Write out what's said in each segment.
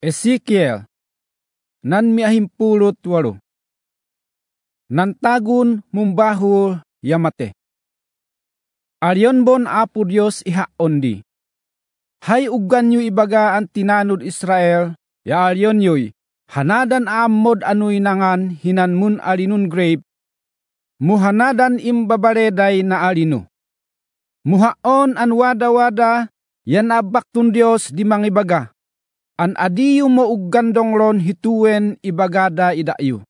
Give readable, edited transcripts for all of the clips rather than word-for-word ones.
Ezekiel, nan miahimpulot walo. Nantagun mumbahul yamate. Aryon bon Apo Diyos ihaon di. Hay uggan yu ibaga ang tinanod Israel, ya aryon yoy, hanadan amod anoy nangan hinanmun alinun grape, muhanadan imbabareday na alino. Muhaon an wada-wada, yan abaktun Diyos di mangibaga. An adiyo mo uggandong ron hituwen ibagada idayo.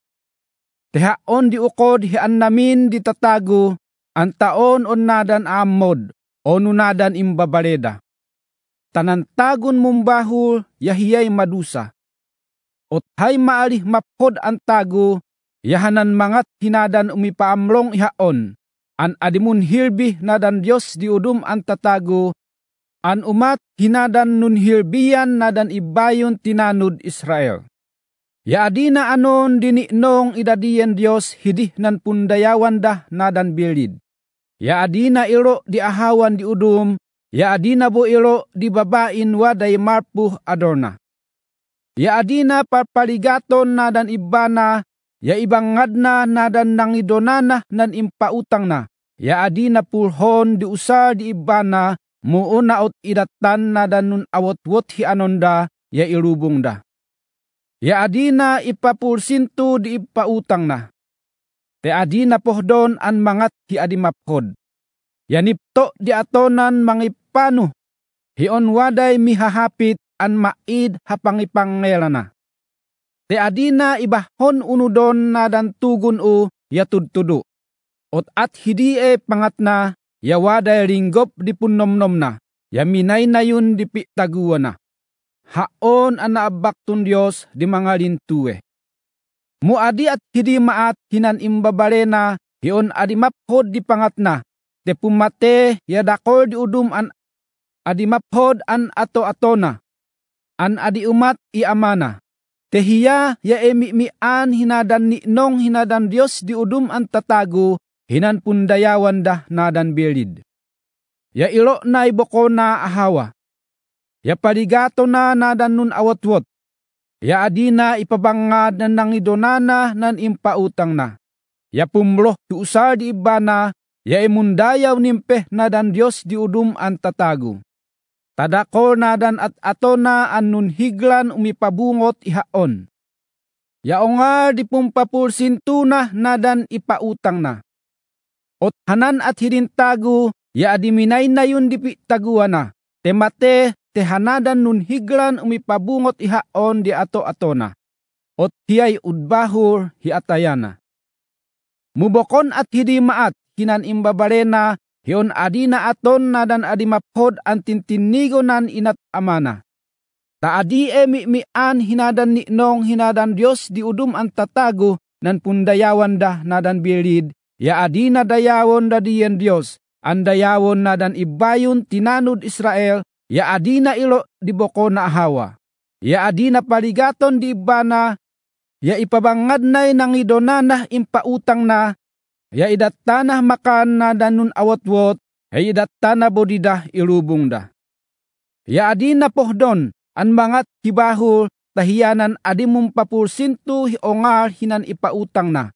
Tehaon di ukod hian namin di tatago, ang taon on nadan amod, o nunadan imbabareda. Tanantagon mumbahul yahiyay madusa. Ot hay maalih mapod ang tago, yahanan mangat hinadan umipaamlong ihaon. An adimun hirbi nadan Diyos di udum ang tatago, an umat hinadan nun hirbiyan nadan ibayon tinanod Israel. Ya adina anon dininong idadiyan Diyos hidih nan pundayawan dah nadan bilid. Ya adina ilo di ahawan di udum, ya adina bo ilo di babain waday marpuh adorna. Ya adina parpaligaton nadan ibana, ya ibangadna nadan nangidonana nan impautang na. Ya adina pulhon di usar di ibana, muuna ot idatan nadan nun awot-wot hi anonda, ya ilubong da. Ya adina ipapursinto di ipautang na. Te adina pohdon an mangat hi adimaphod. Ya nipto di atonan mangipano, hion waday mihahapit an maid hapangipangelana. Te adina ibahon unudon nadan tugun o ya tudtudo. Ot at hidie pangat na, ya waday ringgop di punnomnom na, ya minay na yun di pitaguan na. Haon an naabaktun Diyos di mga lintuwe. Muadi at hidi maat hinan imbabare na, hiyon adi maphod di pangat na, te pumate ya dakol di udum an adi maphod an ato-ato na, an adi umat i amana. Te hiya ya emi-mian hinadan ninong hinadan Diyos di udum an tatago, hinan pundayawan dah nadan bilid. Ya ilo na iboko na ahawa. Ya paligato na nadan nun awat-wot. Ya adina ipabangad na nangidonana nan impautang na. Ya pumloh ti usar di ibana, ya imundayaw nimpeh nadan Diyos di udum an tatago. Tadakol nadan at ato na an nun higlan umipabungot ihaon. Ya ongar di pumpapursinto na nadan ipautang na. Ot hanan at hirintago, ya adiminay na yun di pitaguan na. Temate, tehanadan nun higlan umipabungot ihaon di ato-ato na. Ot hiyay udbahur hiatayana. Mubokon at hidi maat, hinan imbabarena, hiyon adina aton nadan adimaphod ang tintinigo nan inat amana. Ta adi mi-mian hinadan ninong hinadan Diyos di udum ang tatago, nan pundayawan dah nadan bilid, ya adina dayawon da diyen Diyos, ang dayawon nadan ibayon tinanod Israel, ya adina ilo di boko na ahawa. Ya adina paligaton di ibana, ya ipabangad na'y nangidonanah impautang na, ya idatanah makan na danun awat-wot, ya idatanah bodidah ilubong da. Ya adina pohdon, an mangat hibahul, tahiyanan adimum papursinto ongar hinan ipautang na.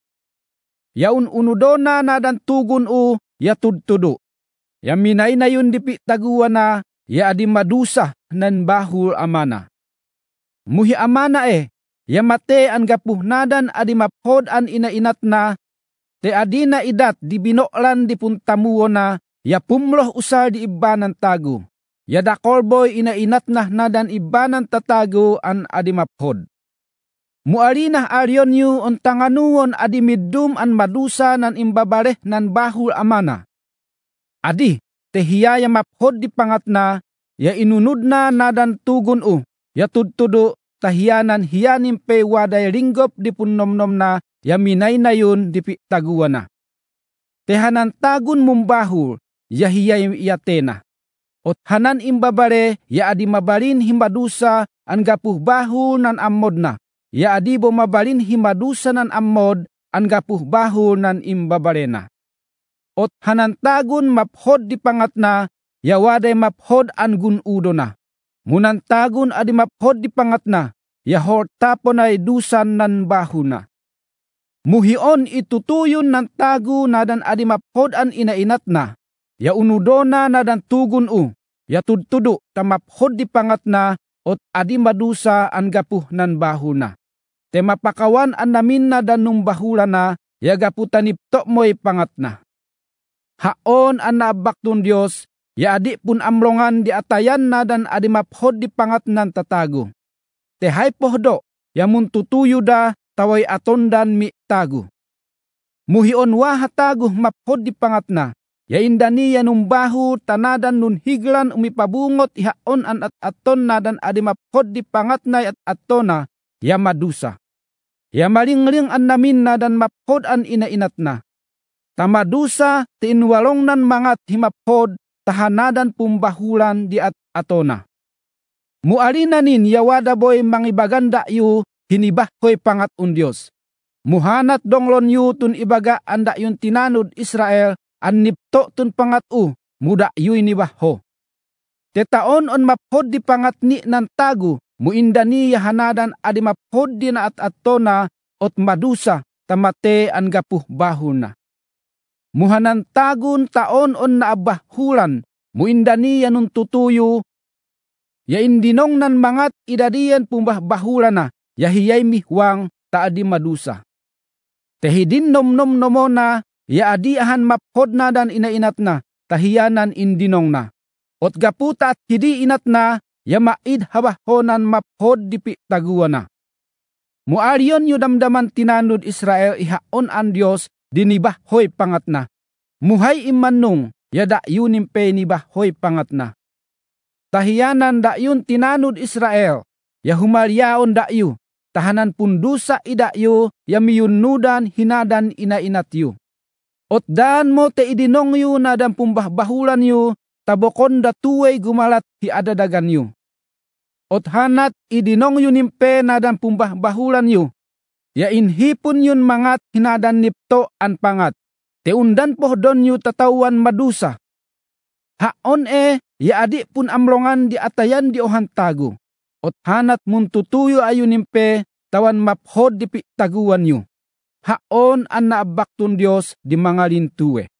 Ya unudona nadan tugun o, ya tudtudo. Ya minay na yun di pitaguan na, ya adi madusa nan bahul amana. Muhi amana ya mate an gapuhnadan adi maphod an inainat na, te adi na idat di binoklan di puntamuo na, ya pumloh usar di ibanan tago. Ya dakolboy inainat na nadan ibanan tatago an adi maphod. Muarinah aryon yu on tanganuon adi middum an madusa nan imbabareh nan bahul amana. Adi, te hiyaya maphod di pangat na, ya inunod na nadan tugun o, ya tudtudo, tahiyanan hiyanin pe waday ringgop di punnomnom na, ya minay na yun di pitaguan na. Tehanan tagun mumbahul, ya hiyay iyatena. Ot hanan imbabare, ya adi mabalin himadusa, an gapuh bahul nan ammod na, ya adi bo mabalin himadusa nan ammod, an gapuh bahul nan imbabare na. Ot hanantagun maphod di pangat na, ya waday maphod an gunudo na. Munantagun adi maphod di pangat na, yahor tapon ay dusan nan bahuna. Muhion itutuyon ng tago na dan adi maphod an inainat na, ya unudona na dan tugun ya tudtudo ta maphod di pangat na, ot adi madusa an gapuh nan bahuna. Te mapakawan an namin na dan nung bahula na, ya gapu tanipto mo'y pangat na. Haon an naabakton Dios, ya adi pun amlongan di atayan na dan adi maphod di pangat nan tatago. Te hay pohdo, ya muntutuyo da taway aton dan mi tago. Muhion wa hatago maphod di pangat na, ya indani ya numbahu tanadan nun higlan umipabungot ihaon an at-aton na dan adi maphod di pangat na at atona, ya madusa. Ya malingling an namin na dan maphod an inainat na. Tamadusa tiinwalong nan mangat himaphod tahanadan pumbahulan di at-atona. Mualinanin yawada boy mangibaganda yu hinibah ko'y pangat un Diyos. Muhanat donglon yu tun ibaga anda yun tinanud Israel an nipto tun pangat muda yu inibah ho. Tetaon on maphod di pangat ni nan tago muindani yahanadan adi maphod di na at-atona ot madusa tamate an gapuh bahuna. Muhanan tagun taon on naabahulan, muindani yanun tutuyo, ya indinong nan mangat idadiyan pumbahbahulan na, ya hiyay mihwang taadi madusa. Tehidin nom-nom nomona, ya adiahan maphod na dan inainat na, tahiyanan indinong na. Ot gaputa at hidi inat na, ya maid habahonan maphod dipi taguan na. Muaryon yu damdaman tinanud Israel ihaon an Diyos, dinibah hoy pangat na. Muhay imanong, yada yun impe nibah hoy pangat na. Tahiyanan da yun tinanud Israel, ya humalyaon da yu, tahanan pundusa ida yu, ya miyunudan hinadan inainat yu. Ot daan mo te idinong yu na dan pumbahbahulan yu, tabokon da tuway gumalat hi adadagan yu. Ot hanat idinong yu nimpe na dan pumbahbahulan yu, ya inhipon yun mangat hinadan nipto an pangat. Te undan pohdon yu tatawan madusa. Haon ya adi pun amlongan di atayan di ohan tago. Ot hanat muntutuyo ayu nimpe tawan maphod di taguan yu. Haon an naabaktun Dios di mga lintuwe.